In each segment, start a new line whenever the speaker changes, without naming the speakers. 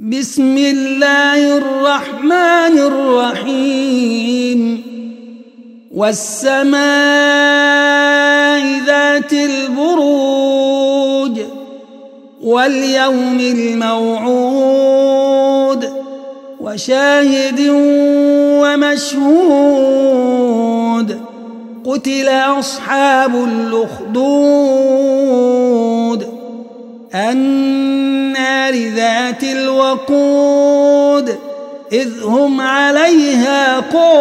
بسم الله الرحمن الرحيم والسماء ذات البروج واليوم الموعود وشاهد ومشهود قتل أصحاب الأخدود النار ذات الوقود إذ هم عليها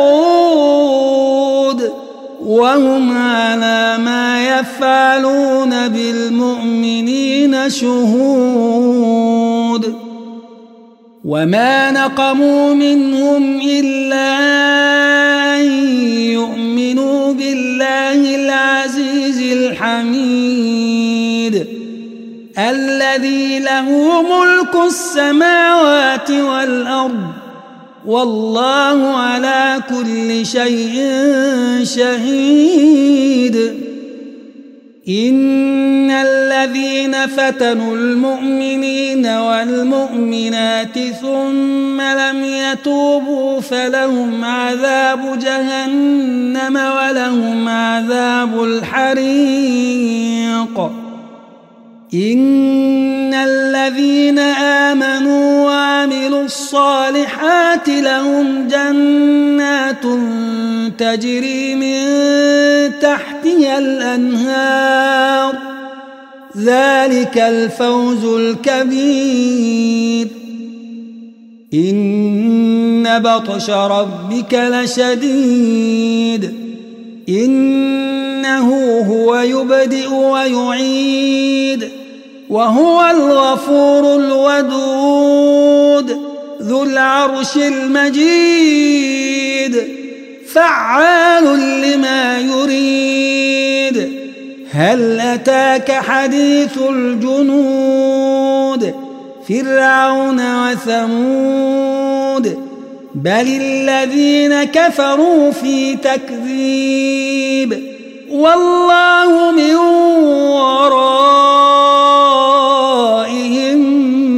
قعود وهم على ما يفعلون بالمؤمنين شهود وما نقموا منهم إلا أن يؤمنوا بالله العزيز الحميد الذي له ملك السماوات والأرض والله على كل شيء شهيد إن الذين فتنوا المؤمنين والمؤمنات ثم لم يتوبوا فلهم عذاب جهنم ولهم عذاب الحريق إن الذين آمنوا وعملوا الصالحات لهم جنات تجري من تحتها الأنهار ذلك الفوز الكبير إن بطش ربك لشديد إنه هو يبدئ ويعيد وهو الغفور الودود ذو العرش المجيد فعال لما يريد هل أتاك حديث الجنود فرعون وثمود بل الذين كفروا في تكذيب والله من ورائهم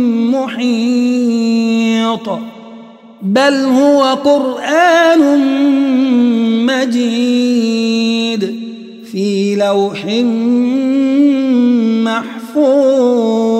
محيط بل هو قرآن مجيد في لوح محفوظ.